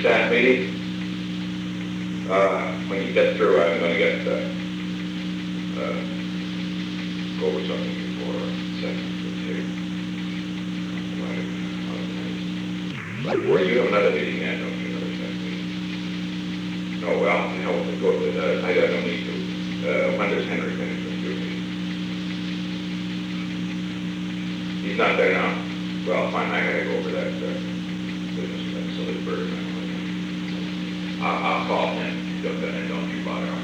staff meeting. When you get through, I'm going to get go over something before second. Where you have another meeting, man, don't you? Another staff meeting. No, well, hell, go with it. I don't need to. When does Henry finish with your meeting? He's not there now. Well, fine, I gotta go over that business, that silly bird. I'll call him. Don't you bother.